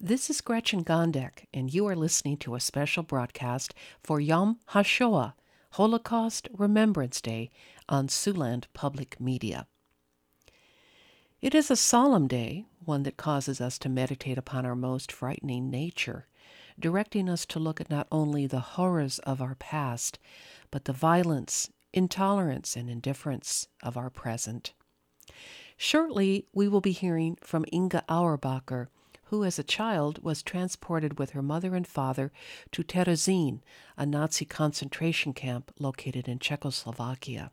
This is Gretchen Gondek, and you are listening to a special broadcast for Yom HaShoah, Holocaust Remembrance Day, on Siouxland Public Media. It is a solemn day, one that causes us to meditate upon our most frightening nature, directing us to look at not only the horrors of our past, but the violence, intolerance, and indifference of our present. Shortly, we will be hearing from Inga Auerbacher, who as a child was transported with her mother and father to Terezin, a Nazi concentration camp located in Czechoslovakia.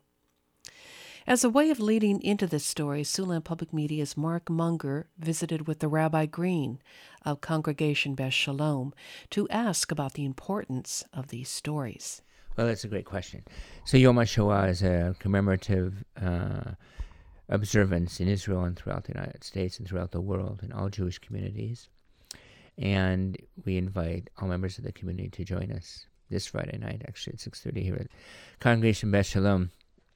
As a way of leading into this story, Siouxland Public Media's Mark Munger visited with the Rabbi Green of Congregation Beth Shalom to ask about the importance of these stories. Well, that's a great question. So Yom HaShoah is a commemorative observance in Israel and throughout the United States and throughout the world in all Jewish communities. And we invite all members of the community to join us this Friday night, actually at 6:30 here at Congregation Beth Shalom,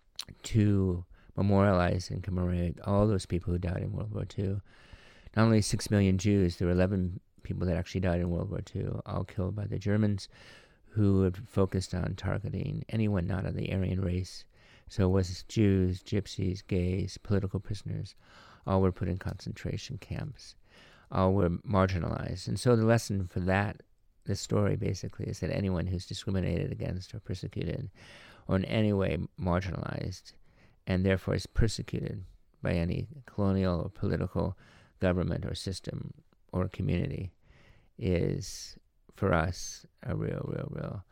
to memorialize and commemorate all those people who died in World War II. Not only 6 million Jews, there were 11 people that actually died in World War II, all killed by the Germans, who had focused on targeting anyone not of the Aryan race. So it was Jews, gypsies, gays, political prisoners, all were put in concentration camps. All were marginalized. And so the lesson for that, the story basically, is that anyone who's discriminated against or persecuted or in any way marginalized and therefore is persecuted by any colonial or political government or system or community is, for us, a real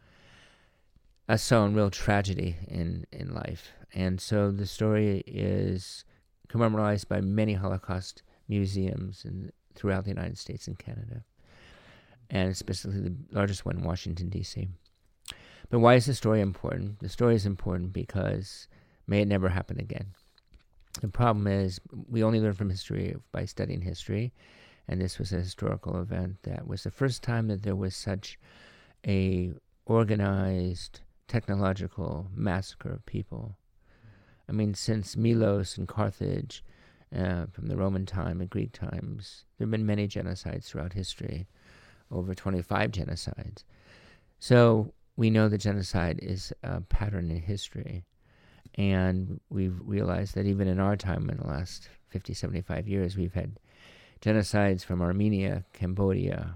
real tragedy in life. And so the story is commemorized by many Holocaust museums throughout the United States and Canada, and especially the largest one in Washington, D.C. But why is the story important? The story is important because may it never happen again. The problem is we only learn from history by studying history, and this was a historical event that was the first time that there was such a organized technological massacre of people. I mean, since Milos and Carthage, from the Roman time and Greek times, there have been many genocides throughout history, over 25 genocides. So we know that genocide is a pattern in history, and we've realized that even in our time, in the last 50, 75 years, we've had genocides from Armenia, Cambodia,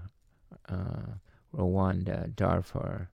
Rwanda, Darfur,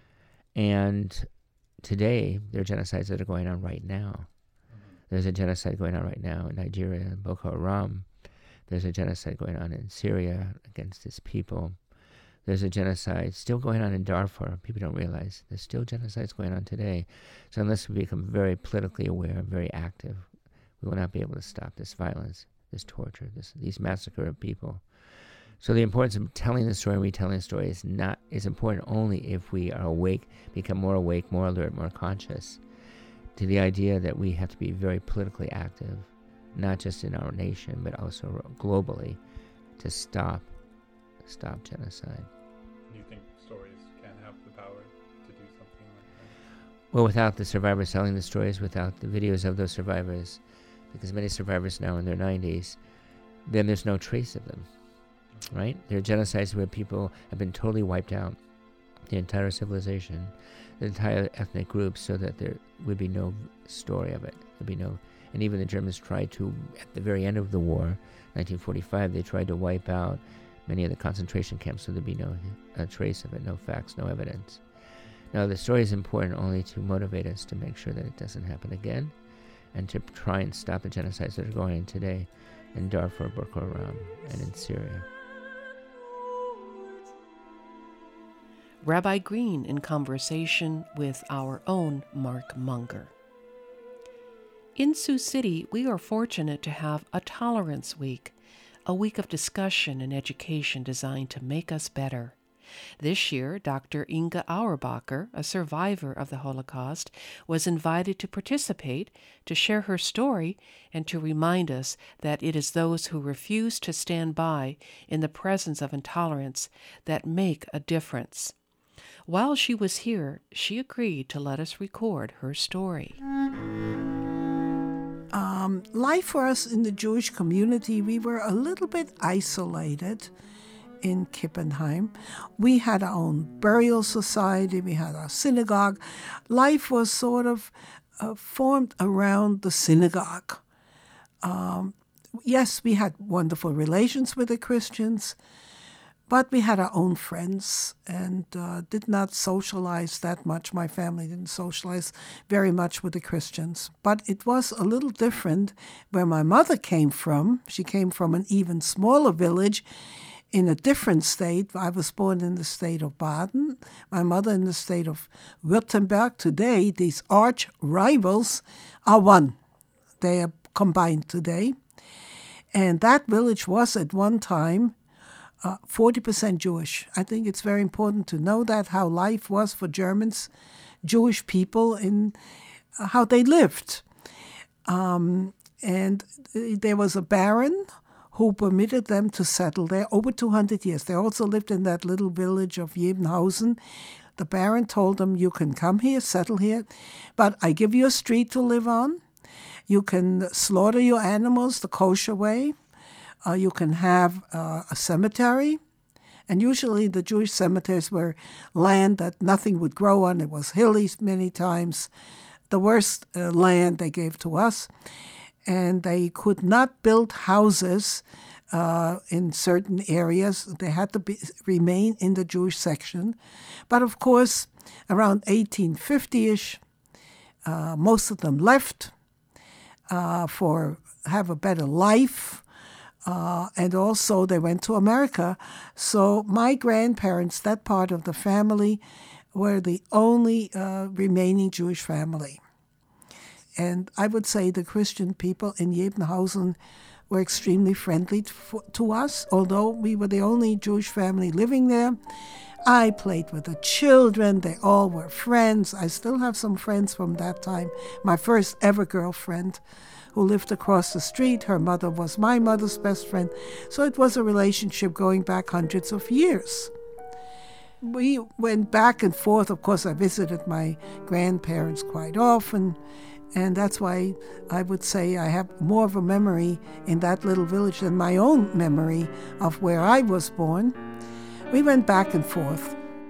and today there are genocides that are going on right now. There's a genocide going on right now in Nigeria, Boko Haram. There's a genocide going on in Syria against its people. There's a genocide still going on in Darfur. People don't realize there's still genocides going on today. So unless we become very politically aware, very active, we will not be able to stop this violence, this torture, these massacre of people. So the importance of telling the story and retelling the story is important only if we are awake, become more awake, more alert, more conscious to the idea that we have to be very politically active, not just in our nation, but also globally, to stop genocide. Do you think stories can have the power to do something like that? Well, without the survivors telling the stories, without the videos of those survivors, because many survivors now in their 90s, then there's no trace of them, right? There are genocides where people have been totally wiped out, the entire civilization, the entire ethnic groups, so that there would be no story of it. There'd be no, and even the Germans tried to, at the very end of the war, 1945, they tried to wipe out many of the concentration camps, so there'd be no trace of it, no facts, no evidence. Now, the story is important only to motivate us to make sure that it doesn't happen again, and to try and stop the genocides that are going on today in Darfur, Boko Haram, and in Syria. Rabbi Green in conversation with our own Mark Munger. In Sioux City, we are fortunate to have a Tolerance Week, a week of discussion and education designed to make us better. This year, Dr. Inga Auerbacher, a survivor of the Holocaust, was invited to participate, to share her story, and to remind us that it is those who refuse to stand by in the presence of intolerance that make a difference. While she was here, she agreed to let us record her story. Life for us in the Jewish community, we were a little bit isolated in Kippenheim. We had our own burial society. We had our synagogue. Life was sort of formed around the synagogue. Yes, we had wonderful relations with the Christians, but we had our own friends and did not socialize that much. My family didn't socialize very much with the Christians. But it was a little different where my mother came from. She came from an even smaller village in a different state. I was born in the state of Baden, my mother in the state of Württemberg. Today, these arch rivals are one. They are combined today. And that village was at one time 40% Jewish. I think it's very important to know that, how life was for Germans, Jewish people, in how they lived. And there was a baron who permitted them to settle there over 200 years. They also lived in that little village of Jebenhausen. The baron told them, you can come here, settle here, but I give you a street to live on. You can slaughter your animals the kosher way. You can have a cemetery. And usually the Jewish cemeteries were land that nothing would grow on. It was hilly many times. The worst land they gave to us. And they could not build houses in certain areas. They had to remain in the Jewish section. But of course, around 1850-ish, most of them left for have a better life. And also they went to America. So my grandparents, that part of the family, were the only remaining Jewish family. And I would say the Christian people in Jebenhausen were extremely friendly to us, although we were the only Jewish family living there. I played with the children. They all were friends. I still have some friends from that time. My first ever girlfriend who lived across the street. Her mother was my mother's best friend. So it was a relationship going back hundreds of years. We went back and forth. Of course, I visited my grandparents quite often. And that's why I would say I have more of a memory in that little village than my own memory of where I was born. We went back and forth.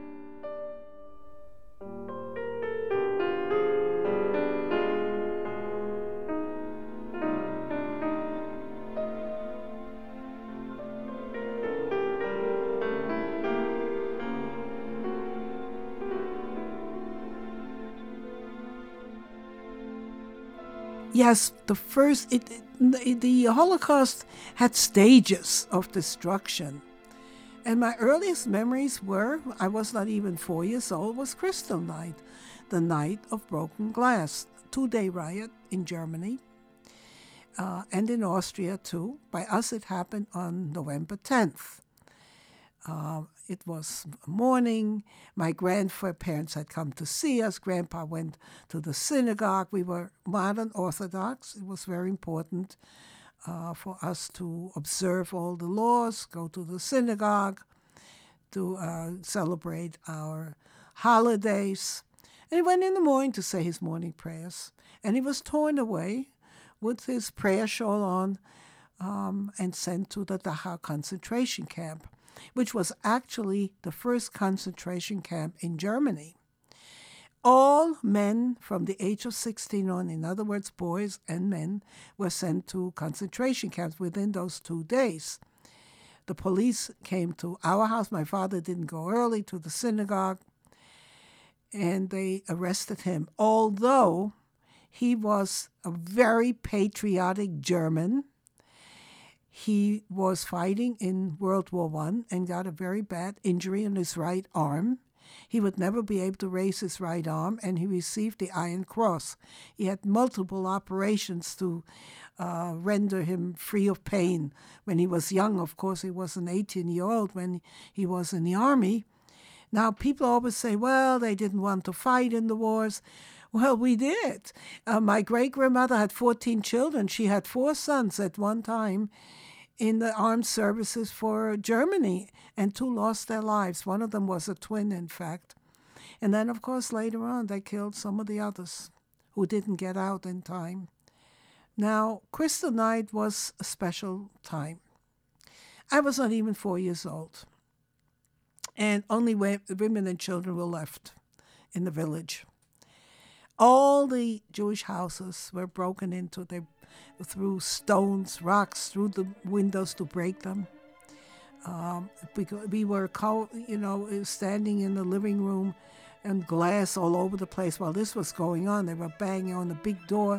Yes, the Holocaust had stages of destruction. And my earliest memories were, I was not even 4 years old, was Kristallnacht, the night of broken glass, 2-day riot in Germany and in Austria too. By us it happened on November 10th. It was morning. My grandparents had come to see us. Grandpa went to the synagogue. We were modern Orthodox. It was very important for us to observe all the laws, go to the synagogue, to celebrate our holidays. And he went in the morning to say his morning prayers. And he was torn away with his prayer shawl on and sent to the Dachau concentration camp, which was actually the first concentration camp in Germany. All men from the age of 16 on, in other words, boys and men, were sent to concentration camps within those 2 days. The police came to our house. My father didn't go early to the synagogue, and they arrested him, although he was a very patriotic German. He was fighting in World War I and got a very bad injury on his right arm. He would never be able to raise his right arm, and he received the Iron Cross. He had multiple operations to render him free of pain. When he was young, of course, he was an 18-year-old when he was in the army. Now, people always say, well, they didn't want to fight in the wars. Well, we did. My great-grandmother had 14 children. She had 4 sons at one time in the armed services for Germany, and 2 lost their lives. One of them was a twin, in fact. And then, of course, later on, they killed some of the others who didn't get out in time. Now, Kristallnacht was a special time. I was not even 4 years old. and only women and children were left in the village. All the Jewish houses were broken into. They threw stones, rocks through the windows to break them. We were, standing in the living room, and glass all over the place. While this was going on, they were banging on the big door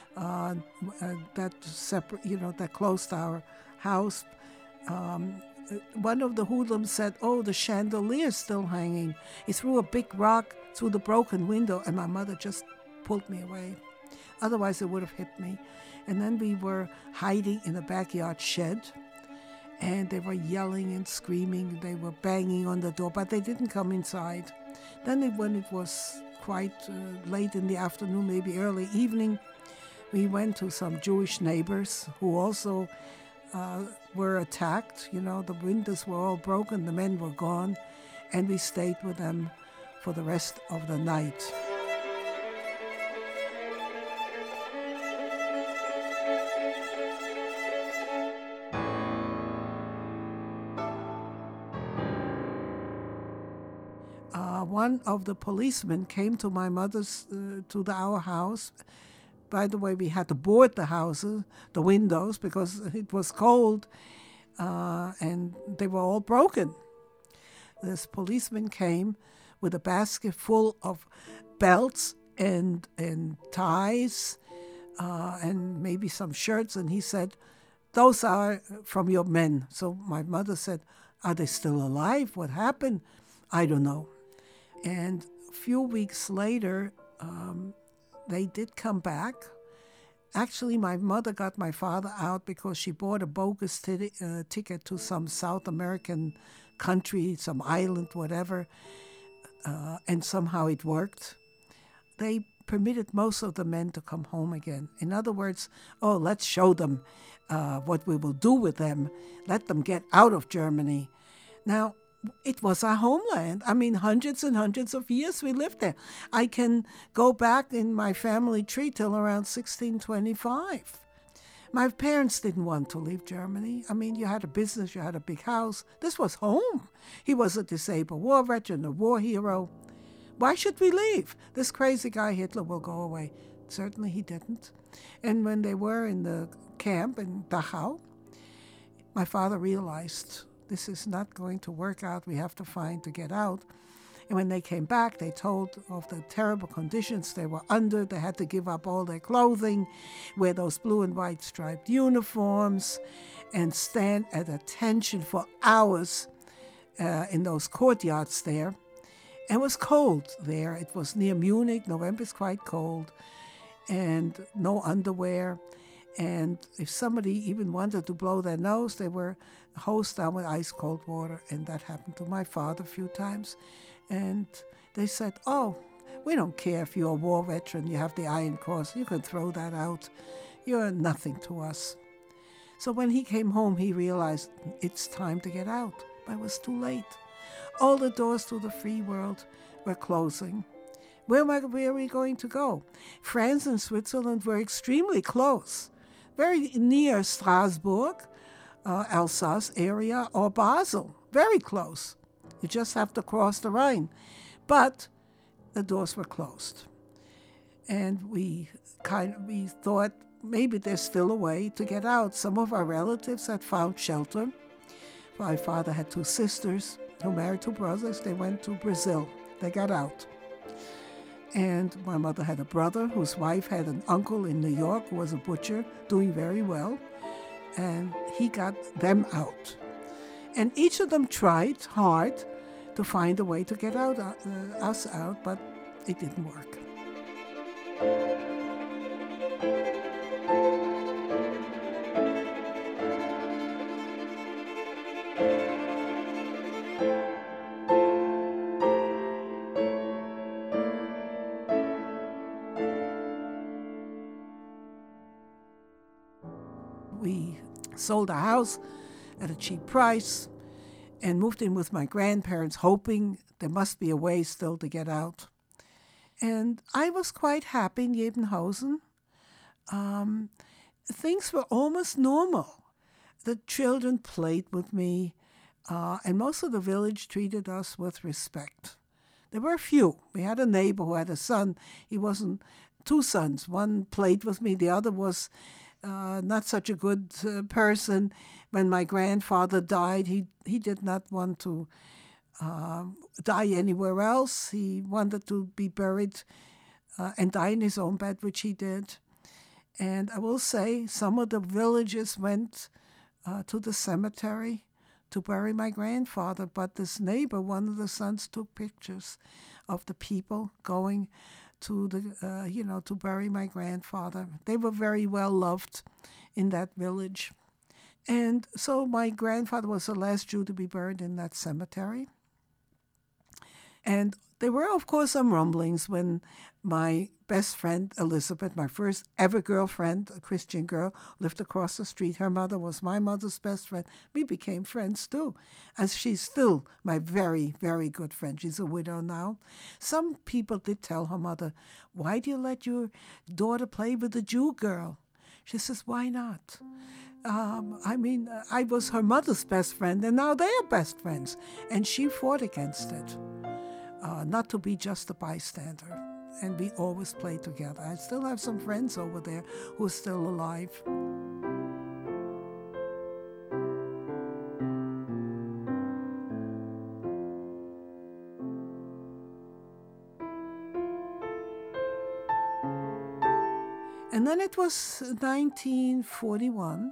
that closed our house. One of the hoodlums said, "Oh, the chandelier's still hanging." He threw a big rock through the broken window, and my mother just pulled me away. Otherwise, it would have hit me. And then we were hiding in a backyard shed, and they were yelling and screaming. They were banging on the door, but they didn't come inside. Then when it was quite late in the afternoon, maybe early evening, we went to some Jewish neighbors who also were attacked. The windows were all broken, the men were gone, and we stayed with them for the rest of the night. One of the policemen came to my mother's, our house. By the way, we had to board the windows, because it was cold, and they were all broken. This policeman came with a basket full of belts and ties, and maybe some shirts, and he said, "Those are from your men." So my mother said, "Are they still alive? What happened?" "I don't know." And a few weeks later, they did come back. Actually, my mother got my father out because she bought a bogus ticket to some South American country, some island, whatever, and somehow it worked. They permitted most of the men to come home again. In other words, let's show them what we will do with them. Let them get out of Germany. Now, it was our homeland. I mean, hundreds and hundreds of years we lived there. I can go back in my family tree till around 1625. My parents didn't want to leave Germany. I mean, you had a business, you had a big house. This was home. He was a disabled war veteran, a war hero. Why should we leave? This crazy guy Hitler will go away. Certainly he didn't. And when they were in the camp in Dachau, my father realized, this is not going to work out. We have to find to get out. And when they came back, they told of the terrible conditions they were under. They had to give up all their clothing, wear those blue and white striped uniforms, and stand at attention for hours in those courtyards there. And it was cold there. It was near Munich. November's quite cold. And no underwear. And if somebody even wanted to blow their nose, they were hosed down with ice cold water. And that happened to my father a few times. And they said, "Oh, we don't care if you're a war veteran, you have the Iron Cross, you can throw that out. You're nothing to us." So when he came home, he realized it's time to get out. But it was too late. All the doors to the free world were closing. Where are we going to go? France and Switzerland were extremely close, very near Strasbourg, Alsace area, or Basel, very close. You just have to cross the Rhine. But the doors were closed. And we thought maybe there's still a way to get out. Some of our relatives had found shelter. My father had 2 sisters who married 2 brothers. They went to Brazil. They got out. And my mother had a brother whose wife had an uncle in New York who was a butcher, doing very well. And he got them out. And each of them tried hard to find a way to get us out, but it didn't work. We sold our house at a cheap price and moved in with my grandparents, hoping there must be a way still to get out. And I was quite happy in Jebenhausen. Things were almost normal. The children played with me. And most of the village treated us with respect. There were a few. We had a neighbor who had a son. He wasn't, two sons. One played with me. The other was not such a good person. When my grandfather died, he did not want to die anywhere else. He wanted to be buried and die in his own bed, which he did. And I will say some of the villagers went to the cemetery to bury my grandfather, but this neighbor, one of the sons, took pictures of the people going to the, to bury my grandfather. They were very well loved in that village. And so my grandfather was the last Jew to be buried in that cemetery. And there were, of course, some rumblings when my best friend, Elizabeth, my first ever girlfriend, a Christian girl, lived across the street. Her mother was my mother's best friend. We became friends, too. And she's still my very, very good friend. She's a widow now. Some people did tell her mother, why do you let your daughter play with a Jew girl? She says, why not? I was her mother's best friend, and now they are best friends. And she fought against it. Not to be just a bystander. And we always play together. I still have some friends over there who are still alive. And then it was 1941,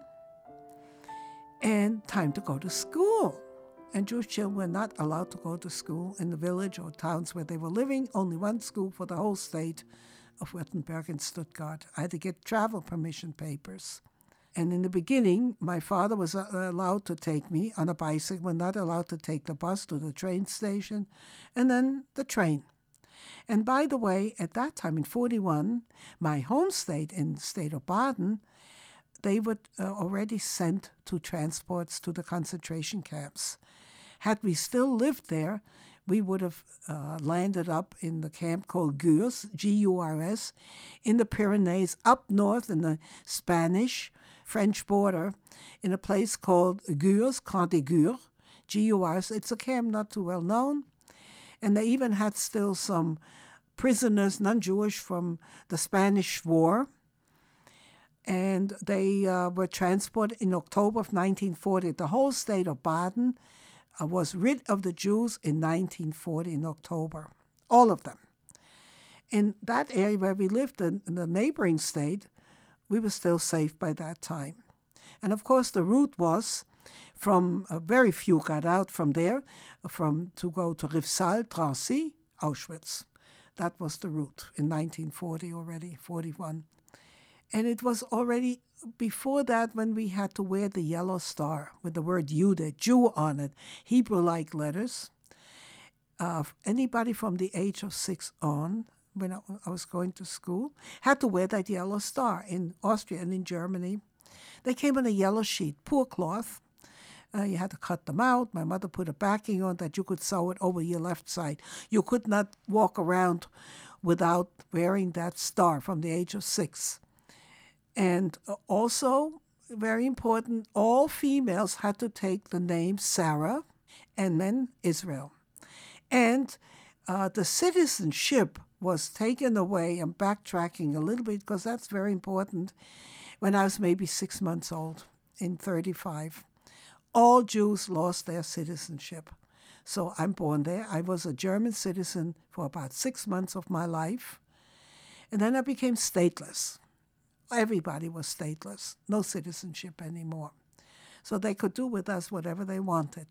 and time to go to school. And Jewish children were not allowed to go to school in the village or towns where they were living. Only one school for the whole state of Württemberg and Stuttgart. I had to get travel permission papers. And in the beginning, my father was allowed to take me on a bicycle, but not allowed to take the bus to the train station, and then the train. And by the way, at that time, in 41, my home state, in the state of Baden, they were already sent to transports to the concentration camps. Had we still lived there, we would have landed up in the camp called Gurs, G-U-R-S, in the Pyrenees, up north in the Spanish-French border, in a place called Gurs, Camp de Gurs, G-U-R-S. It's a camp not too well known. And they even had still some prisoners, non-Jewish, from the Spanish War. And they were transported in October of 1940. The whole state of Baden was rid of the Jews in 1940 in October, all of them. In that area where we lived, in the neighboring state, we were still safe by that time. And of course, the route was from, very few got out from there, to go to Rivesaltes, Drancy, Auschwitz. That was the route in 1940 already, 41. And it was already before that when we had to wear the yellow star with the word Jude, Jew on it, Hebrew-like letters. Anybody from the age of 6 on, when I was going to school, had to wear that yellow star in Austria and in Germany. They came on a yellow sheet, poor cloth. You had to cut them out. My mother put a backing on that you could sew it over your left side. You could not walk around without wearing that star from the age of 6. And also, very important, all females had to take the name Sarah and then Israel. And the citizenship was taken away. I'm backtracking a little bit because that's very important. When I was maybe 6 months old in 1935, all Jews lost their citizenship. So I'm born there. I was a German citizen for about 6 months of my life. And then I became stateless. Everybody was stateless, no citizenship anymore. So they could do with us whatever they wanted.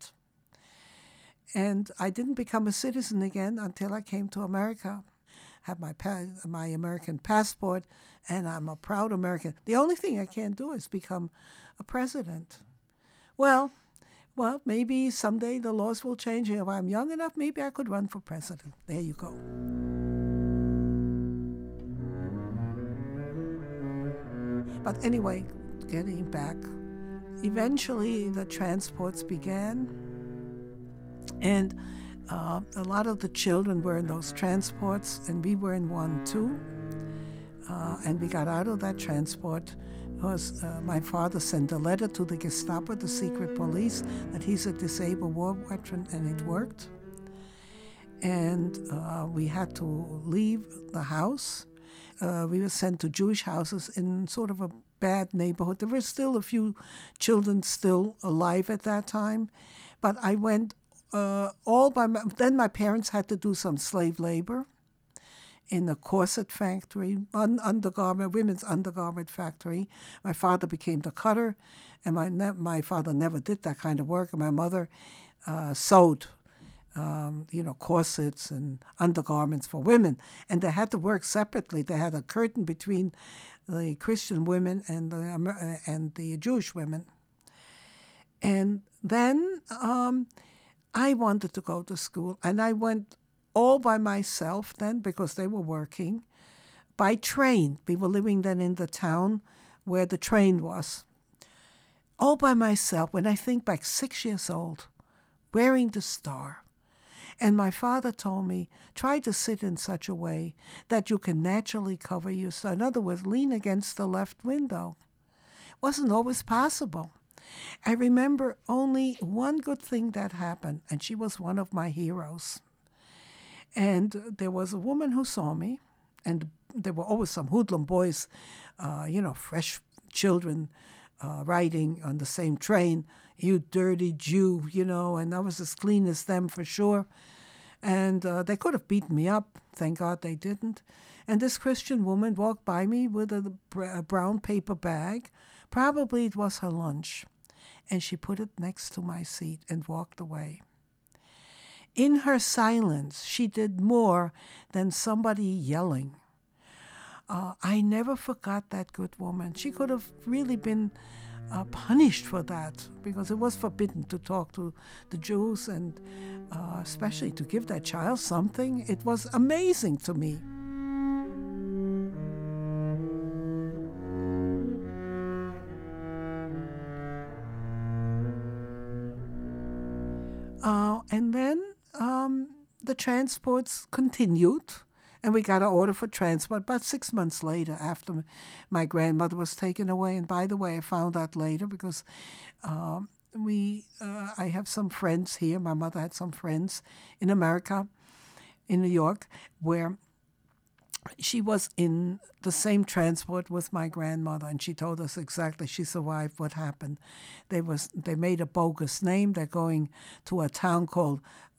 And I didn't become a citizen again until I came to America. Have my American passport, and I'm a proud American. The only thing I can't do is become a president. Well, maybe someday the laws will change. If I'm young enough, maybe I could run for president. There you go. But anyway, getting back, eventually the transports began, and a lot of the children were in those transports, and we were in one too. And we got out of that transport because my father sent a letter to the Gestapo, the secret police, that he's a disabled war veteran, and it worked. And we had to leave the house. We were sent to Jewish houses in sort of a bad neighborhood. There were still a few children still alive at that time, but I went then my parents had to do some slave labor in a corset factory, women's undergarment factory. My father became the cutter, and my father never did that kind of work. And my mother sewed, corsets and undergarments for women, and they had to work separately. They had a curtain between the Christian women and the Jewish women. And then I wanted to go to school, and I went all by myself then because they were working, by train. We were living then in the town where the train was. All by myself, when I think back, 6 years old, wearing the star. And my father told me, try to sit in such a way that you can naturally cover your star. In other words, lean against the left window. Wasn't always possible. I remember only one good thing that happened, and she was one of my heroes. And there was a woman who saw me, and there were always some hoodlum boys, fresh children riding on the same train. You dirty Jew, and I was as clean as them for sure. And they could have beaten me up. Thank God they didn't. And this Christian woman walked by me with a brown paper bag. Probably it was her lunch. And she put it next to my seat and walked away. In her silence, she did more than somebody yelling. I never forgot that good woman. She could have really been punished for that, because it was forbidden to talk to the Jews, and especially to give that child something. It was amazing to me. And then the transports continued, and we got an order for transport about 6 months later, after my grandmother was taken away. And by the way, I found out later because I have some friends here. My mother had some friends in America, in New York, where she was in the same transport with my grandmother, and she told us exactly. She survived what happened. They made a bogus name. They're going to a town called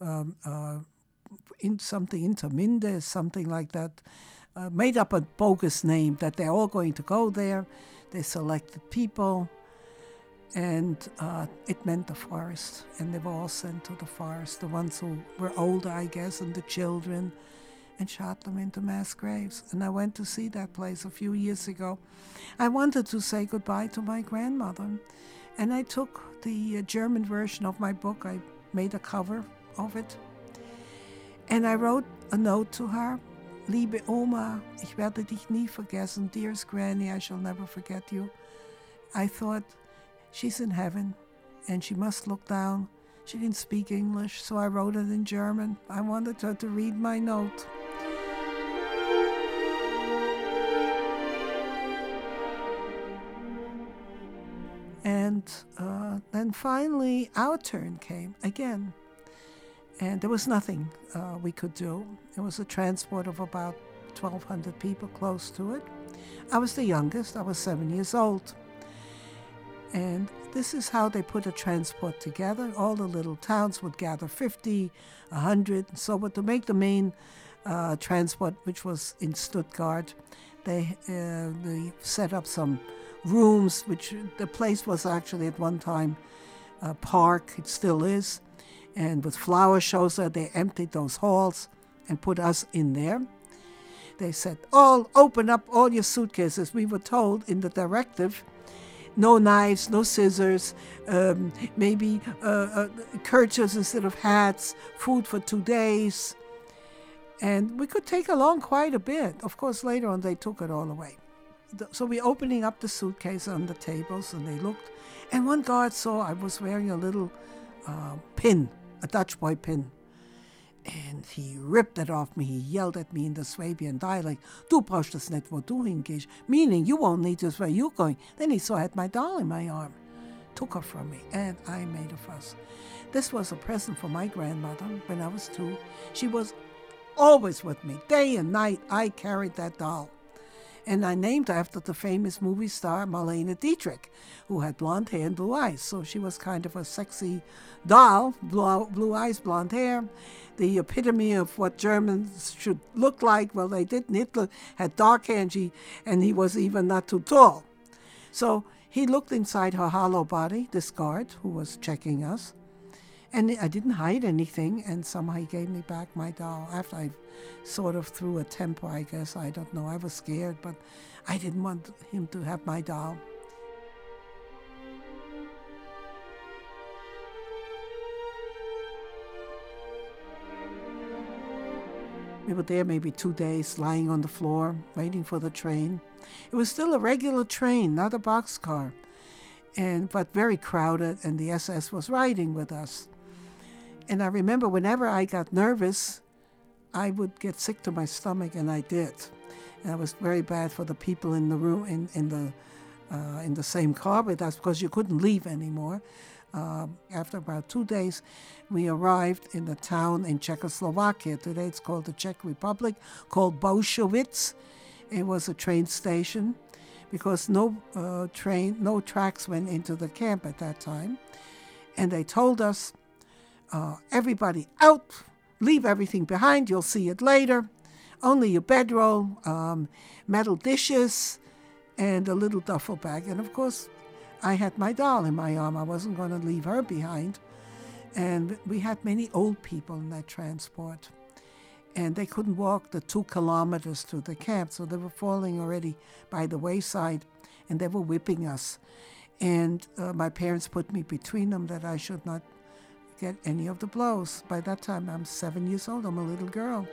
Interminde, something like that. Made up a bogus name that they're all going to go there. They selected people, and it meant the forest. And they were all sent to the forest, the ones who were older, I guess, and the children, and shot them into mass graves. And I went to see that place a few years ago. I wanted to say goodbye to my grandmother, and I took the German version of my book. I made a cover of it, and I wrote a note to her. Liebe Oma, ich werde dich nie vergessen. Dearest Granny, I shall never forget you. I thought, she's in heaven, and she must look down. She didn't speak English, so I wrote it in German. I wanted her to read my note. And then finally, our turn came again. And there was nothing we could do. It was a transport of about 1,200 people, close to it. I was the youngest. I was 7 years old. And this is how they put a transport together. All the little towns would gather 50, 100, and so. But to make the main transport, which was in Stuttgart, they set up some rooms, which the place was actually at one time a park. It still is. And with flower shows there, they emptied those halls and put us in there. They said, open up all your suitcases. We were told in the directive, no knives, no scissors, maybe kerchiefs instead of hats, food for 2 days. And we could take along quite a bit. Of course, later on, they took it all away. So we're opening up the suitcase on the tables, and they looked. And one guard saw I was wearing a little pin, a Dutch boy pin. And he ripped it off me. He yelled at me in the Swabian dialect, "Du brauchst das nicht, wo du hingehst," meaning, you won't need this where you're going. Then he saw I had my doll in my arm, took her from me, and I made a fuss. This was a present for my grandmother when I was 2. She was always with me, day and night. I carried that doll. And I named her after the famous movie star Marlene Dietrich, who had blonde hair and blue eyes. So she was kind of a sexy doll, blue eyes, blonde hair, the epitome of what Germans should look like. Well, they didn't. Hitler had dark hair, and he was even not too tall. So he looked inside her hollow body, this guard who was checking us. And I didn't hide anything, and somehow he gave me back my doll. After I sort of threw a temper, I guess, I don't know. I was scared, but I didn't want him to have my doll. We were there maybe 2 days, lying on the floor, waiting for the train. It was still a regular train, not a boxcar, but very crowded, and the SS was riding with us. And I remember whenever I got nervous, I would get sick to my stomach, and I did. And it was very bad for the people in the room, in the same car with us, because you couldn't leave anymore. After about 2 days, we arrived in a town in Czechoslovakia. Today it's called the Czech Republic, called Bošovice. It was a train station, because no tracks went into the camp at that time. And they told us, everybody out, leave everything behind, you'll see it later. Only your bedroll, metal dishes, and a little duffel bag. And of course, I had my doll in my arm. I wasn't going to leave her behind. And we had many old people in that transport. And they couldn't walk the 2 kilometers to the camp, so they were falling already by the wayside, and they were whipping us. And my parents put me between them that I should not get any of the blows. By that time, I'm 7 years old. I'm a little girl.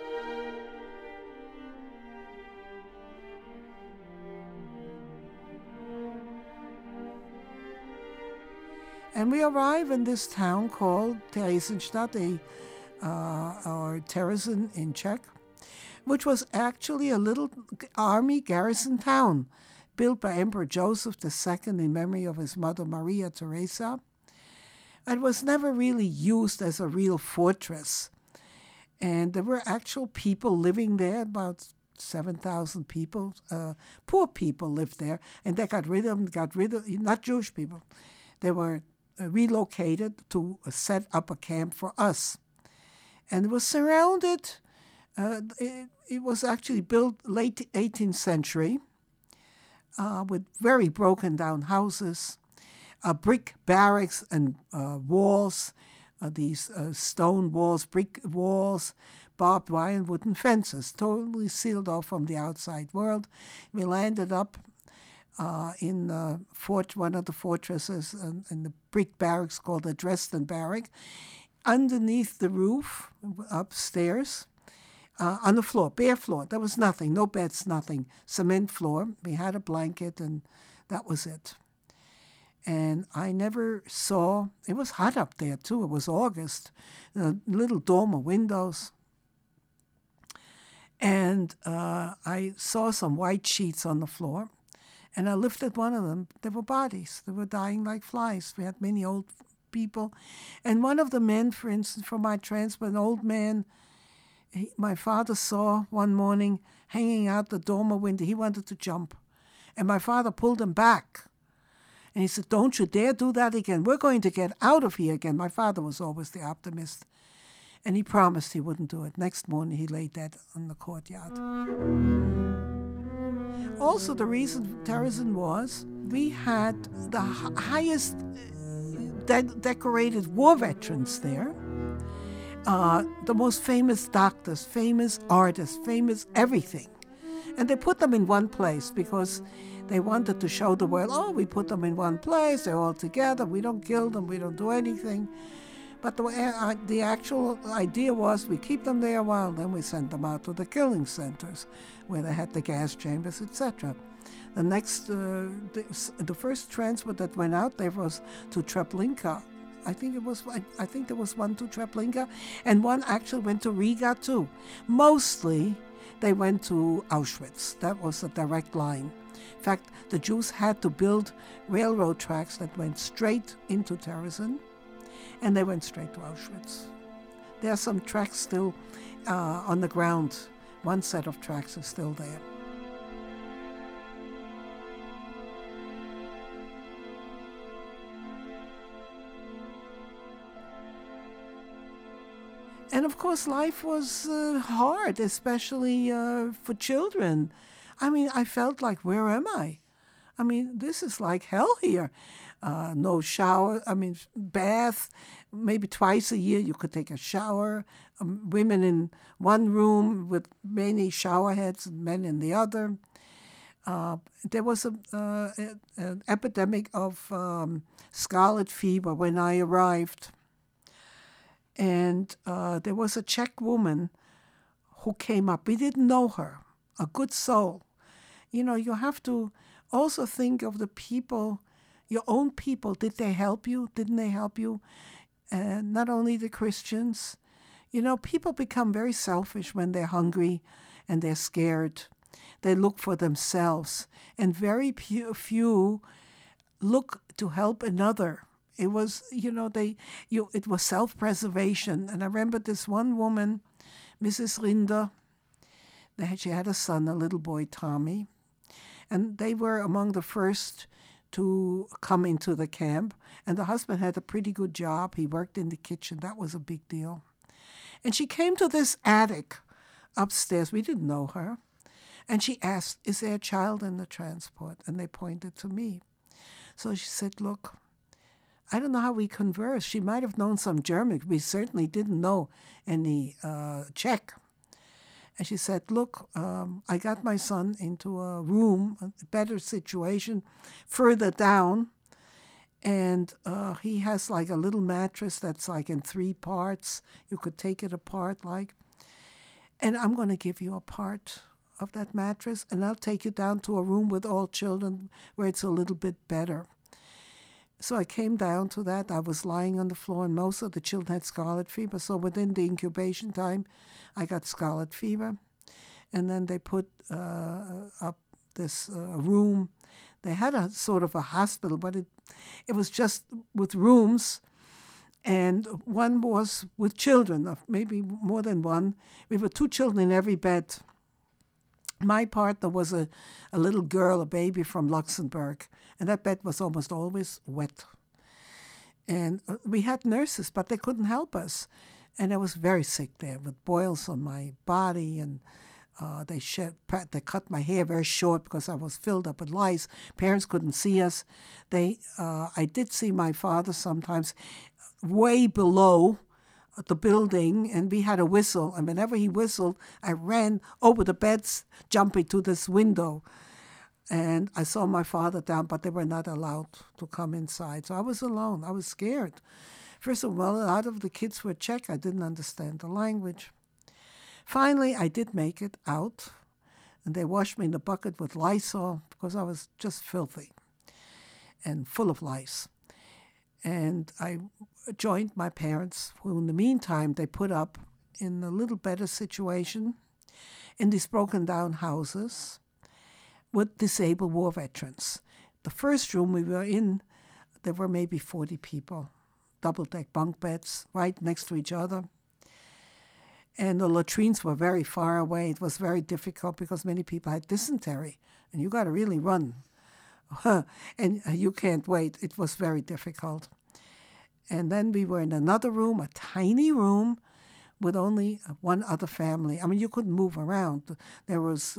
And we arrive in this town called Theresienstadt, or Terezin in Czech, which was actually a little army garrison town built by Emperor Joseph II in memory of his mother Maria Theresa. It was never really used as a real fortress. And there were actual people living there, about 7,000 people. Poor people lived there, and they got rid of, not Jewish people. They were relocated to set up a camp for us. And it was surrounded, it was actually built late 18th century with very broken down houses, brick barracks and walls, these stone walls, brick walls, barbed wire and wooden fences, totally sealed off from the outside world. We landed up in one of the fortresses in the brick barracks called the Dresden Barrack, underneath the roof, upstairs, on the floor, bare floor. There was nothing, no beds, nothing. Cement floor. We had a blanket, and that was it. And I never saw, it was hot up there too, it was August, little dormer windows. And I saw some white sheets on the floor, and I lifted one of them. There were bodies. They were dying like flies. We had many old people. And one of the men, for instance, from my transport, an old man, my father saw one morning hanging out the dormer window. He wanted to jump. And my father pulled him back. And he said, "Don't you dare do that again. We're going to get out of here again." My father was always the optimist. And he promised he wouldn't do it. Next morning, he lay dead in the courtyard. Also, the reason Terezin was, we had the highest decorated war veterans there. The most famous doctors, famous artists, famous everything. And they put them in one place because they wanted to show the world, we put them in one place, they're all together, we don't kill them, we don't do anything. But the actual idea was we keep them there a while, then we send them out to the killing centers where they had the gas chambers, etc. The first transport that went out there was to Treblinka I think there was one to Treblinka, and one actually went to Riga too. Mostly, they went to Auschwitz. That was a direct line. In fact, the Jews had to build railroad tracks that went straight into Terezin, and they went straight to Auschwitz. There are some tracks still on the ground. One set of tracks is still there. And of course, life was hard, especially for children. I mean, I felt like, where am I? I mean, this is like hell here. No shower, bath, maybe twice a year you could take a shower. Women in one room with many shower heads and men in the other. There was an epidemic of scarlet fever when I arrived. And there was a Czech woman who came up. We didn't know her, a good soul. You know, you have to also think of the people, your own people. Did they help you? Didn't they help you? And not only the Christians. You know, people become very selfish when they're hungry and they're scared. They look for themselves. And very few look to help another. It was, it was self-preservation. And I remember this one woman, Mrs. Rinder, she had a son, a little boy, Tommy. And they were among the first to come into the camp. And the husband had a pretty good job. He worked in the kitchen. That was a big deal. And she came to this attic upstairs. We didn't know her. And she asked, is there a child in the transport? And they pointed to me. So she said, look, I don't know how we conversed. She might have known some German. We certainly didn't know any Czech. And she said, look, I got my son into a room, a better situation, further down. And he has like a little mattress that's like in 3 parts. You could take it apart like. And I'm going to give you a part of that mattress. And I'll take you down to a room with all children where it's a little bit better. So I came down to that. I was lying on the floor, and most of the children had scarlet fever. So within the incubation time, I got scarlet fever. And then they put up this room. They had a sort of a hospital, but it was just with rooms. And one was with children, maybe more than one. We were 2 children in every bed. My partner was a little girl, a baby from Luxembourg, and that bed was almost always wet. And we had nurses, but they couldn't help us. And I was very sick there with boils on my body, and they cut my hair very short because I was filled up with lice. Parents couldn't see us. I did see my father sometimes way below the building, and we had a whistle, and whenever he whistled, I ran over the beds, jumping to this window. And I saw my father down, but they were not allowed to come inside. So I was alone. I was scared. First of all, a lot of the kids were Czech. I didn't understand the language. Finally, I did make it out, and they washed me in the bucket with Lysol because I was just filthy and full of lice. And I joined my parents, who in the meantime, they put up in a little better situation in these broken down houses with disabled war veterans. The first room we were in, there were maybe 40 people, double-deck bunk beds right next to each other. And the latrines were very far away. It was very difficult because many people had dysentery, and you got to really run. And you can't wait. It was very difficult. And then we were in another room, a tiny room, with only one other family. I mean, you couldn't move around. There was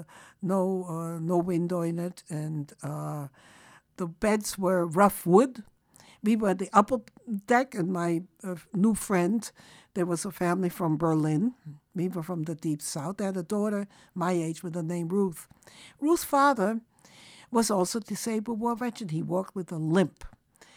no window in it, and the beds were rough wood. We were at the upper deck, and my new friend, there was a family from Berlin. We were from the Deep South. They had a daughter my age with the name Ruth. Ruth's father was also disabled war veteran. He walked with a limp.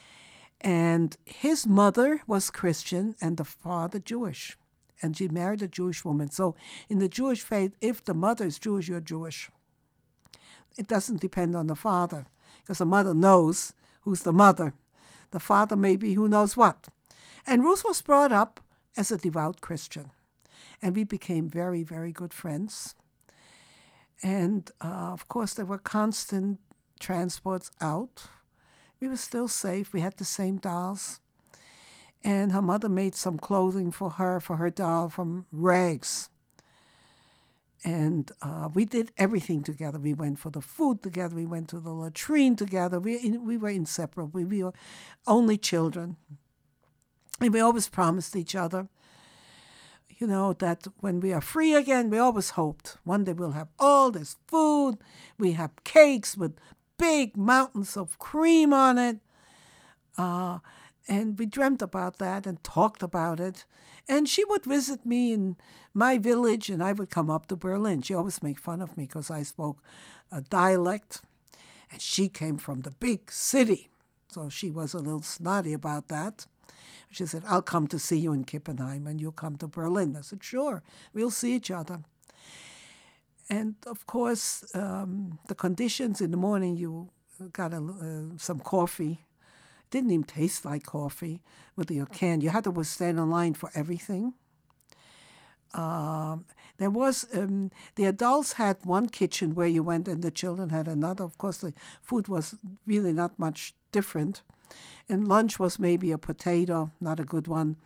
And his mother was Christian and the father Jewish. And she married a Jewish woman. So in the Jewish faith, if the mother is Jewish, you're Jewish. It doesn't depend on the father, because the mother knows who's the mother. The father maybe who knows what. And Ruth was brought up as a devout Christian. And we became very, very good friends. And, of course, there were constant transports out. We were still safe. We had the same dolls. And her mother made some clothing for her doll, from rags. And we did everything together. We went for the food together. We went to the latrine together. We were inseparable. We were only children. And we always promised each other, that when we are free again, we always hoped one day we'll have all this food. We have cakes with big mountains of cream on it. And we dreamt about that and talked about it. And she would visit me in my village, and I would come up to Berlin. She always made fun of me because I spoke a dialect, and she came from the big city. So she was a little snotty about that. She said, I'll come to see you in Kippenheim, and you'll come to Berlin. I said, sure, we'll see each other. And, of course, the conditions in the morning, you got some coffee. It didn't even taste like coffee with your can. You had to stand in line for everything. There was, the adults had one kitchen where you went, and the children had another. Of course, the food was really not much different. And lunch was maybe a potato, not a good one.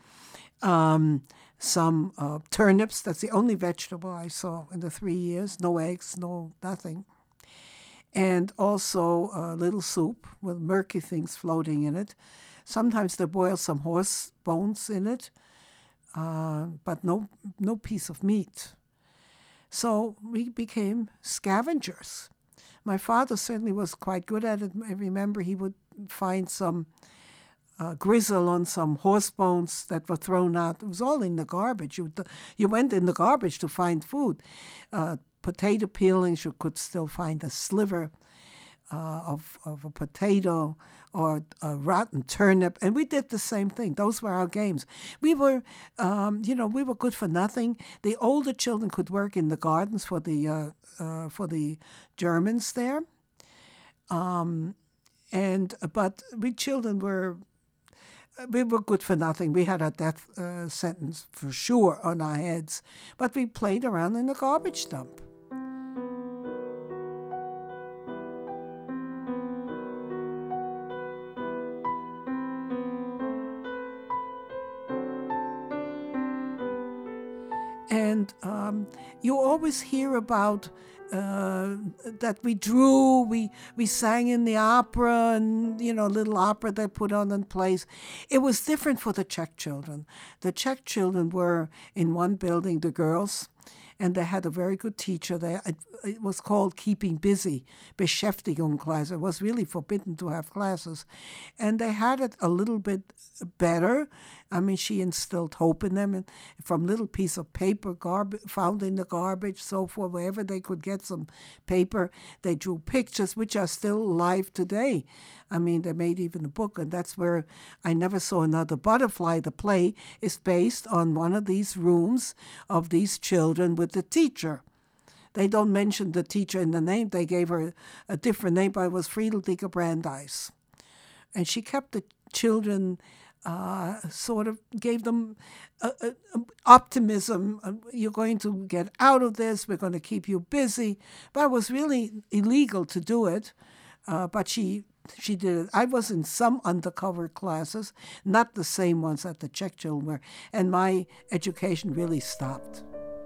Some turnips. That's the only vegetable I saw in the 3 years. No eggs, no nothing. And also a little soup with murky things floating in it. Sometimes they boil some horse bones in it, but no piece of meat. So we became scavengers. My father certainly was quite good at it. I remember he would find some gristle on some horse bones that were thrown out. It was all in the garbage. You went in the garbage to find food. Potato peelings, you could still find a sliver of a potato or a rotten turnip, and we did the same thing. Those were our games. We were, we were good for nothing. The older children could work in the gardens for the Germans there, but we children were good for nothing. We had a death sentence for sure on our heads, but we played around in the garbage dump. And you always hear about that we drew, we sang in the opera, and, little opera they put on in place. It was different for the Czech children. The Czech children were in one building, the girls, and they had a very good teacher there. It was called Keeping Busy, Beschäftigungsklasse. It was really forbidden to have classes. And they had it a little bit better. I mean, she instilled hope in them, and from little piece of paper found in the garbage, so forth, wherever they could get some paper, they drew pictures, which are still alive today. I mean, they made even a book, and that's where I Never Saw Another Butterfly. The play is based on one of these rooms of these children with the teacher. They don't mention the teacher in the name. They gave her a different name, but it was Friedeldike Brandeis. And she kept the children, sort of gave them optimism. You're going to get out of this. We're going to keep you busy. But it was really illegal to do it. But she did it. I was in some undercover classes, not the same ones that the Czech children were. And my education really stopped.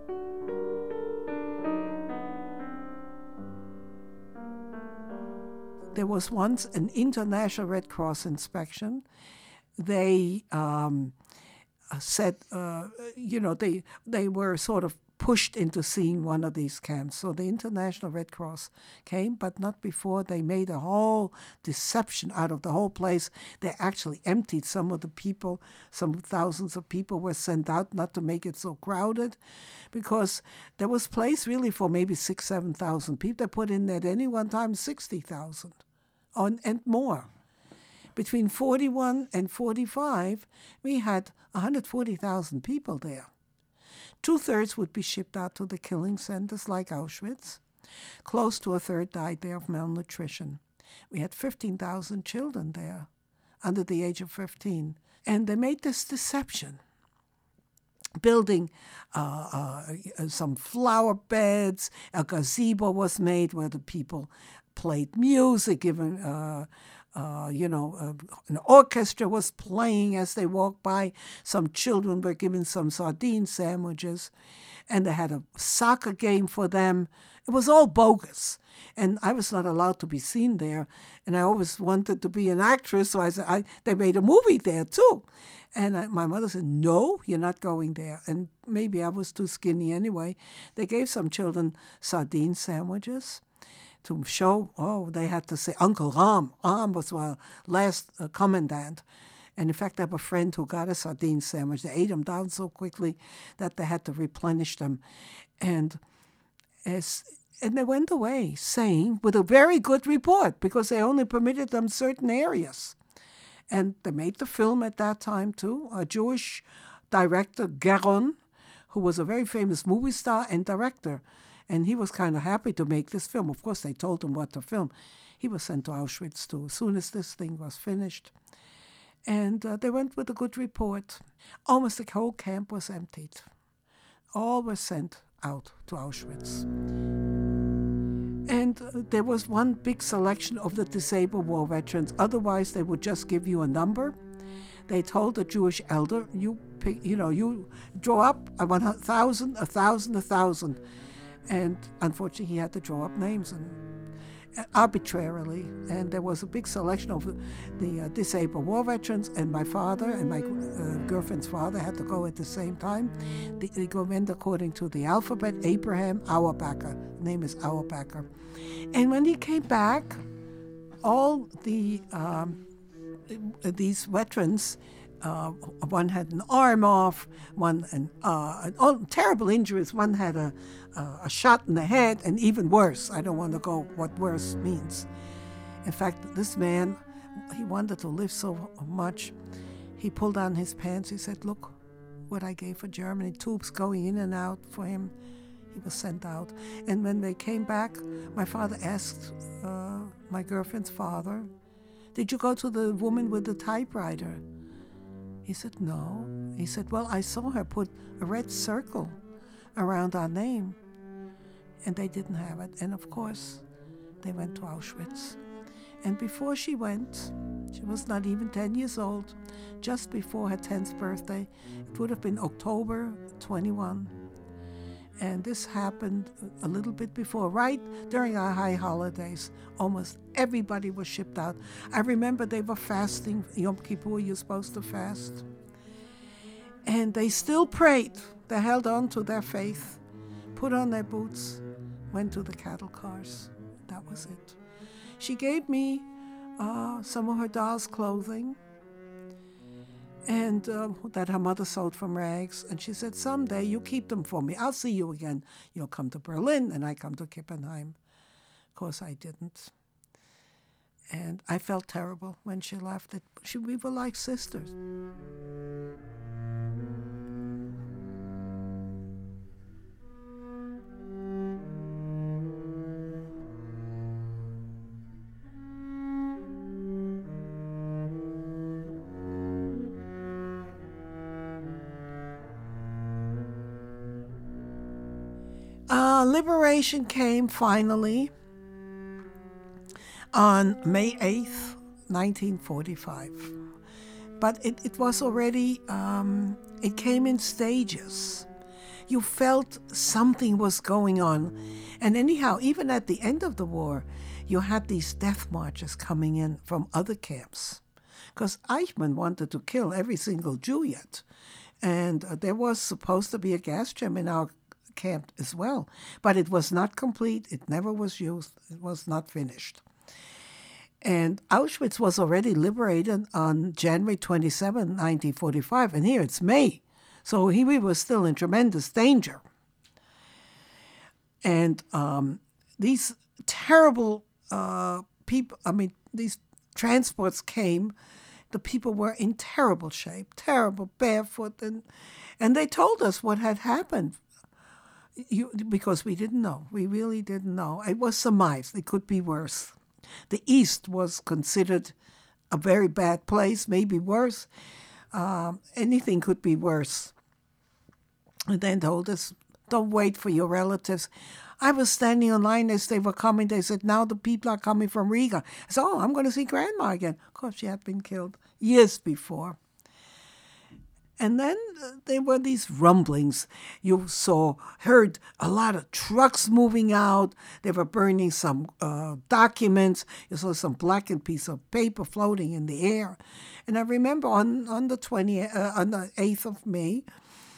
There was once an International Red Cross inspection. They said, they were sort of pushed into seeing one of these camps. So the International Red Cross came, but not before. They made a whole deception out of the whole place. They actually emptied some of the people. Some thousands of people were sent out, not to make it so crowded, because there was place really for maybe 6,000, 7,000 people. They put in at any one time 60,000 and more. Between 41 and 45, we had 140,000 people there. 2/3 would be shipped out to the killing centers like Auschwitz. Close to a third died there of malnutrition. We had 15,000 children there. under the age of 15. And they made this deception, building some flower beds. A gazebo was made where the people played music, given an orchestra was playing as they walked by. Some children were given some sardine sandwiches, and they had a soccer game for them. It was all bogus, and I was not allowed to be seen there. And I always wanted to be an actress, so I said, they made a movie there too. And my mother said, no, you're not going there. And maybe I was too skinny anyway. They gave some children sardine sandwiches to show, they had to say Uncle Ram. Ram was our last commandant. And in fact, I have a friend who got a sardine sandwich. They ate them down so quickly that they had to replenish them. And they went away saying, with a very good report, because they only permitted them certain areas. And they made the film at that time too. A Jewish director, Geron, who was a very famous movie star and director. And he was kind of happy to make this film. Of course, they told him what to film. He was sent to Auschwitz too, as soon as this thing was finished. And they went with a good report. Almost the whole camp was emptied. All were sent out to Auschwitz. And there was one big selection of the disabled war veterans. Otherwise, they would just give you a number. They told the Jewish elder, you draw up 1,000, 1,000, 1,000. And unfortunately, he had to draw up names arbitrarily. And there was a big selection of the disabled war veterans. And my father and my girlfriend's father had to go at the same time. They went according to the alphabet. Abraham Auerbacher. Name is Auerbacher. And when he came back, all these veterans, one had an arm off, all terrible injuries. One had a shot in the head, and even worse. I don't want to go what worse means. In fact, this man, he wanted to live so much. He pulled down his pants. He said, look what I gave for Germany. Tubes going in and out for him. He was sent out. And when they came back, my father asked my girlfriend's father, did you go to the woman with the typewriter? He said, no. He said, well, I saw her put a red circle around our name. And they didn't have it. And of course, they went to Auschwitz. And before she went, she was not even 10 years old, just before her 10th birthday. It would have been October 21. And this happened a little bit before, right during our high holidays. Almost everybody was shipped out. I remember they were fasting. Yom Kippur, you're supposed to fast. And they still prayed. They held on to their faith, put on their boots, went to the cattle cars. That was it. She gave me some of her doll's clothing, and that her mother sold from rags. And she said, someday you keep them for me. I'll see you again. You'll come to Berlin, and I come to Kippenheim. Of course, I didn't. And I felt terrible when she left. We were like sisters. Liberation came finally on May 8th, 1945. But it was already, it came in stages. You felt something was going on. And anyhow, even at the end of the war, you had these death marches coming in from other camps. Because Eichmann wanted to kill every single Jew yet. And there was supposed to be a gas chamber in our camp as well. But it was not complete. It never was used. It was not finished. And Auschwitz was already liberated on January 27, 1945. And here it's May. So we were still in tremendous danger. And these terrible people, these transports came. The people were in terrible shape, terrible, barefoot. And they told us what had happened. Because we didn't know. We really didn't know. It was surmised. It could be worse. The East was considered a very bad place, maybe worse. Anything could be worse. And then told us, don't wait for your relatives. I was standing in line as they were coming. They said, now the people are coming from Riga. I said, oh, I'm going to see Grandma again. Of course, she had been killed years before. And then there were these rumblings. You heard a lot of trucks moving out. They were burning some documents. You saw some blackened piece of paper floating in the air. And I remember on the 8th of May,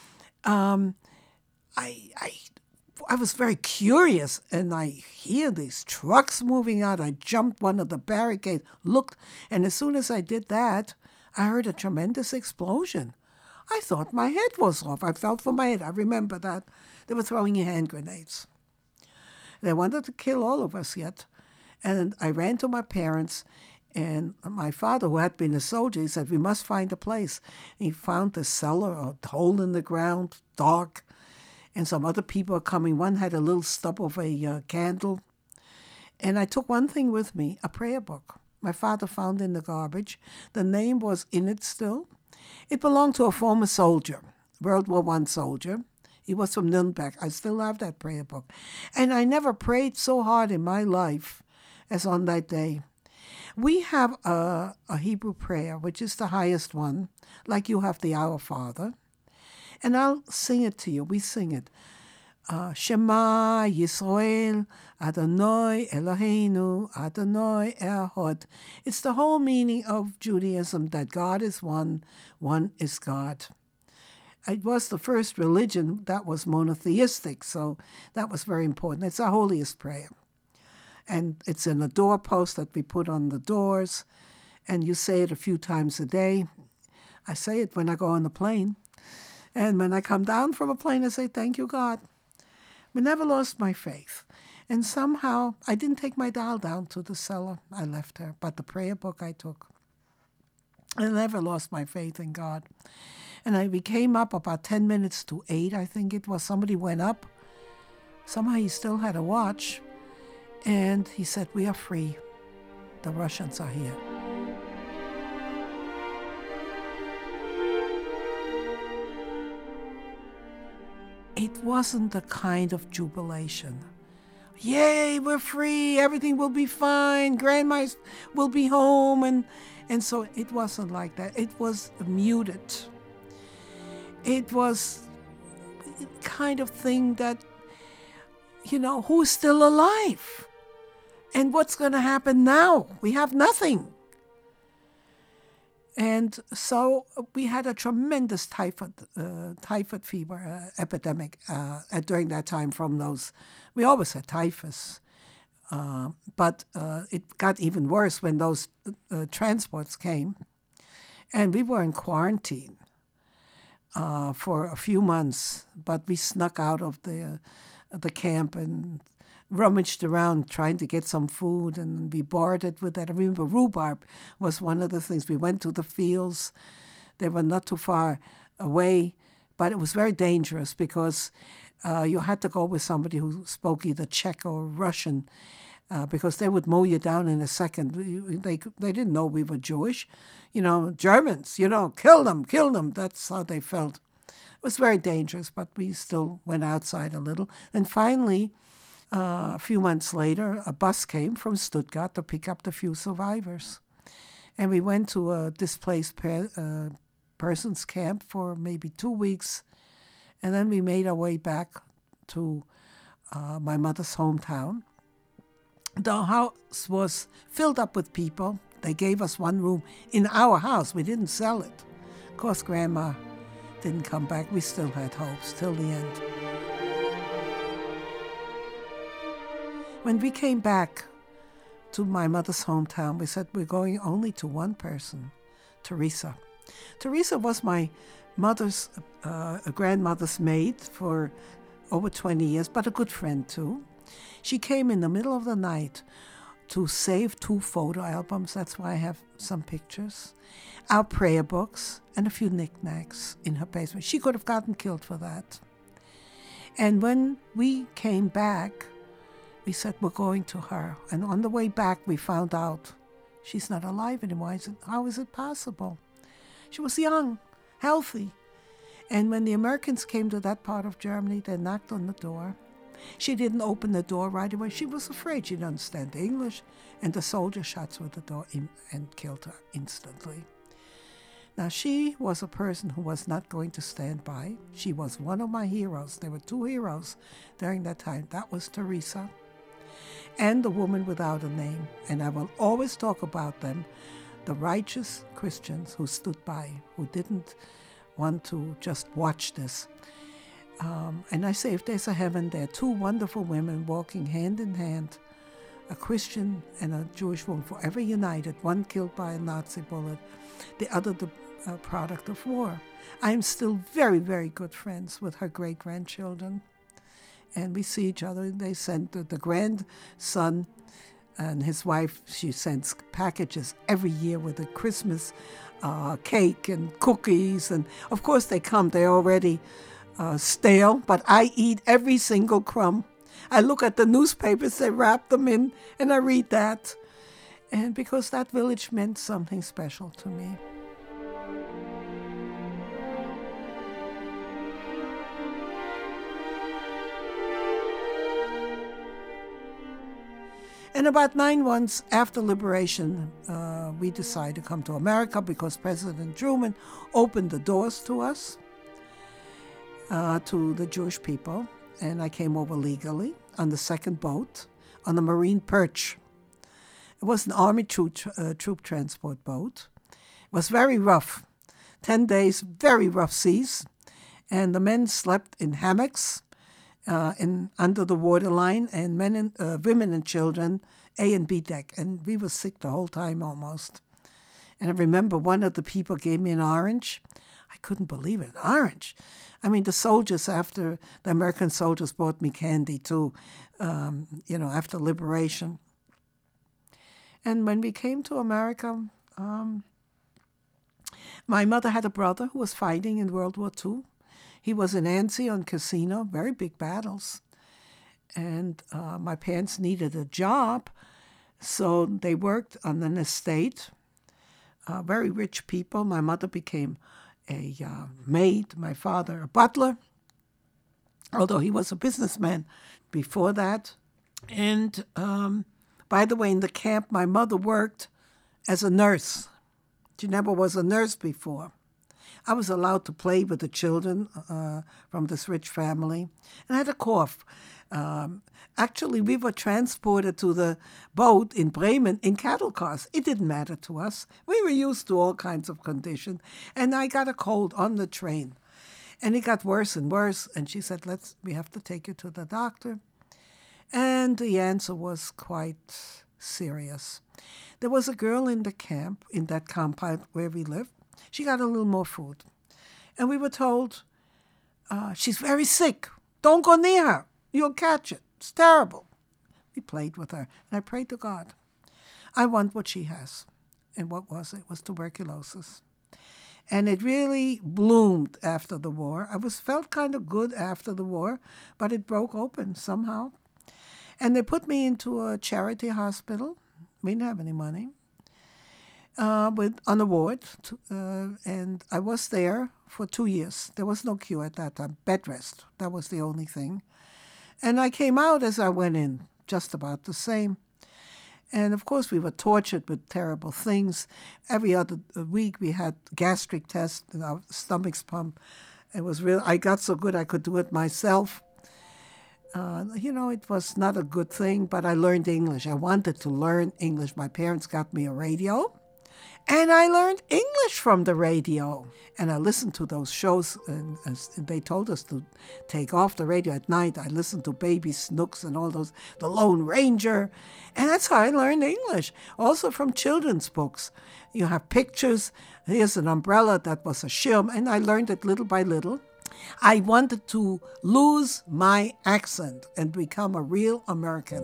I was very curious, and I hear these trucks moving out. I jumped one of the barricades, looked, and as soon as I did that, I heard a tremendous explosion. I thought my head was off. I felt for my head. I remember that. They were throwing hand grenades. They wanted to kill all of us yet. And I ran to my parents, and my father, who had been a soldier, he said, we must find a place. He found a cellar, a hole in the ground, dark, and some other people were coming. One had a little stub of a candle. And I took one thing with me, a prayer book. My father found in the garbage. The name was in it still. It belonged to a former soldier, World War I soldier. He was from Nuremberg. I still have that prayer book. And I never prayed so hard in my life as on that day. We have a Hebrew prayer, which is the highest one, like you have the Our Father. And I'll sing it to you. We sing it. Shema Yisrael, Adonai Eloheinu, Adonai Echad. It's the whole meaning of Judaism, that God is one is God. It was the first religion that was monotheistic, so that was very important. It's our holiest prayer. And it's in a doorpost that we put on the doors, and you say it a few times a day. I say it when I go on the plane. And when I come down from a plane, I say, thank you, God. I never lost my faith. And somehow, I didn't take my doll down to the cellar. I left her. But the prayer book I took. I never lost my faith in God. And we came up about 10 minutes to 8, I think it was. Somebody went up. Somehow he still had a watch. And he said, we are free. The Russians are here. It wasn't the kind of jubilation. Yay, we're free, everything will be fine, Grandma will be home. And so it wasn't like that. It was muted. It was kind of thing that, who's still alive? And what's going to happen now? We have nothing. And so we had a tremendous typhoid fever epidemic during that time from those. We always had typhus, but it got even worse when those transports came. And we were in quarantine for a few months, but we snuck out of the camp and rummaged around trying to get some food, and we boarded with that. I remember rhubarb was one of the things. We went to the fields. They were not too far away, but it was very dangerous because you had to go with somebody who spoke either Czech or Russian because they would mow you down in a second. They didn't know we were Jewish. Germans, kill them. That's how they felt. It was very dangerous, but we still went outside a little. And finally, a few months later, a bus came from Stuttgart to pick up the few survivors. And we went to a displaced persons camp for maybe 2 weeks. And then we made our way back to my mother's hometown. The house was filled up with people. They gave us one room in our house. We didn't sell it. Of course, Grandma didn't come back. We still had hopes till the end. When we came back to my mother's hometown, we said we're going only to one person, Teresa. Teresa was my mother's, grandmother's maid for over 20 years, but a good friend too. She came in the middle of the night to save 2 photo albums. That's why I have some pictures, our prayer books, and a few knickknacks in her basement. She could have gotten killed for that. And when we came back, we said we're going to her. And on the way back, we found out she's not alive anymore. I said, how is it possible? She was young, healthy. And when the Americans came to that part of Germany, they knocked on the door. She didn't open the door right away. She was afraid. She didn't understand English. And the soldier shot through the door and killed her instantly. Now, she was a person who was not going to stand by. She was one of my heroes. There were two heroes during that time. That was Teresa and the woman without a name. And I will always talk about them, the righteous Christians who stood by, who didn't want to just watch this. And I say, if there's a heaven, there are two wonderful women walking hand in hand, a Christian and a Jewish woman, forever united, one killed by a Nazi bullet, the other the product of war. I am still very, very good friends with her great-grandchildren. And we see each other. They send the grandson and his wife, she sends packages every year with a Christmas cake and cookies. And of course they come, they're already stale, but I eat every single crumb. I look at the newspapers they wrap them in, and I read that. And because that village meant something special to me. And about 9 months after liberation, we decided to come to America because President Truman opened the doors to us, to the Jewish people. And I came over legally on the second boat, on the Marine Perch. It was an Army troop transport boat. It was very rough, 10 days, very rough seas. And the men slept in hammocks under the waterline, and women and children, A and B deck. And we were sick the whole time almost. And I remember one of the people gave me an orange. I couldn't believe it, an orange. I mean, the soldiers, after the American soldiers bought me candy too, after liberation. And when we came to America, my mother had a brother who was fighting in World War II. He was in Anzio and Cassino, very big battles. And my parents needed a job, so they worked on an estate. Very rich people. My mother became a maid, my father a butler, although he was a businessman before that. And by the way, in the camp, my mother worked as a nurse. She never was a nurse before. I was allowed to play with the children from this rich family. And I had a cough. Actually, we were transported to the boat in Bremen in cattle cars. It didn't matter to us. We were used to all kinds of conditions. And I got a cold on the train. And it got worse and worse. And she said, we have to take you to the doctor. And the answer was quite serious. There was a girl in the camp, in that compound where we lived. She got a little more food. And we were told, she's very sick. Don't go near her. You'll catch it. It's terrible. We played with her. And I prayed to God. I want what she has. And what was it? It was tuberculosis. And it really bloomed after the war. I felt kind of good after the war, but it broke open somehow. And they put me into a charity hospital. We didn't have any money. On a ward, and I was there for 2 years. There was no cure at that time. Bed rest, that was the only thing. And I came out as I went in, just about the same. And of course, we were tortured with terrible things. Every other week, we had gastric tests and our stomachs pumped. It was real. I got so good I could do it myself. It was not a good thing, but I learned English. I wanted to learn English. My parents got me a radio. And I learned English from the radio. And I listened to those shows, and they told us to take off the radio at night. I listened to Baby Snooks and all those, The Lone Ranger. And that's how I learned English. Also from children's books. You have pictures. Here's an umbrella that was a shirm. And I learned it little by little. I wanted to lose my accent and become a real American.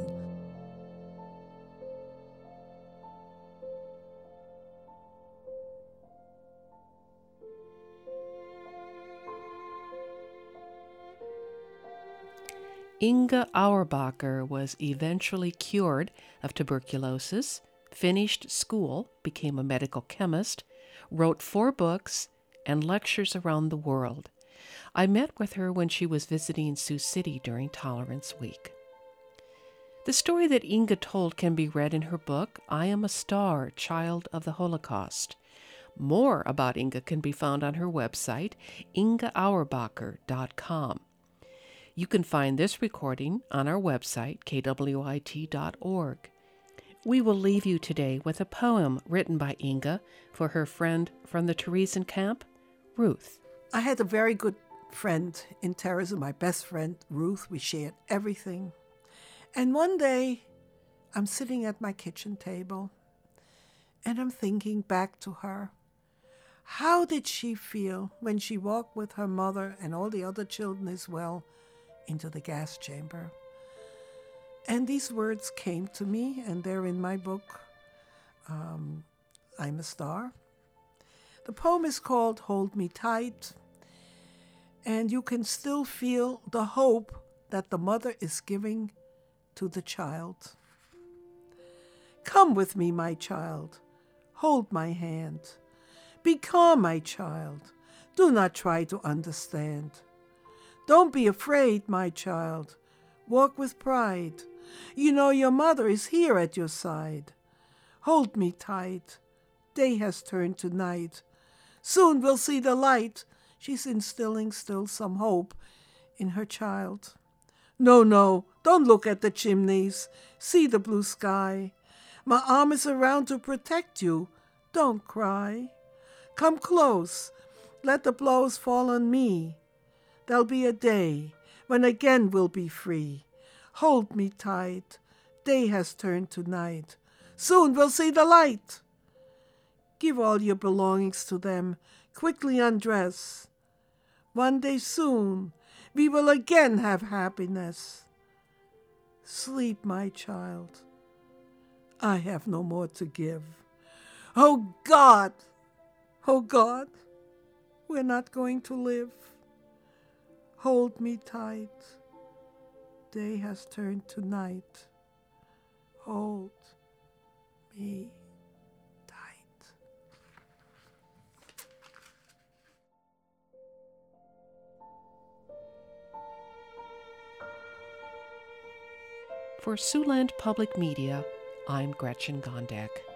Inga Auerbacher was eventually cured of tuberculosis finished school, became a medical chemist, wrote 4 books, and lectures around the world. I met with her when she was visiting Sioux City during Tolerance Week. The story that Inga told can be read in her book, I Am a Star, Child of the Holocaust. More about Inga can be found on her website, ingaauerbacher.com. You can find this recording on our website, kwit.org. We will leave you today with a poem written by Inga for her friend from the Theresian camp, Ruth. I had a very good friend in Tereza, my best friend, Ruth. We shared everything. And one day, I'm sitting at my kitchen table, and I'm thinking back to her. How did she feel when she walked with her mother and all the other children as well into the gas chamber? And these words came to me, and they're in my book, I'm a Star. The poem is called Hold Me Tight, and you can still feel the hope that the mother is giving to the child. Come with me, my child. Hold my hand. Be calm, my child. Do not try to understand. Don't be afraid, my child. Walk with pride. You know your mother is here at your side. Hold me tight. Day has turned to night. Soon we'll see the light. She's instilling still some hope in her child. No, don't look at the chimneys. See the blue sky. My arm is around to protect you. Don't cry. Come close. Let the blows fall on me. There'll be a day when again we'll be free. Hold me tight. Day has turned to night. Soon we'll see the light. Give all your belongings to them. Quickly undress. One day soon we will again have happiness. Sleep, my child. I have no more to give. Oh God! Oh God! We're not going to live. Hold me tight. Day has turned to night. Hold me tight. For Siouxland Public Media, I'm Gretchen Gondek.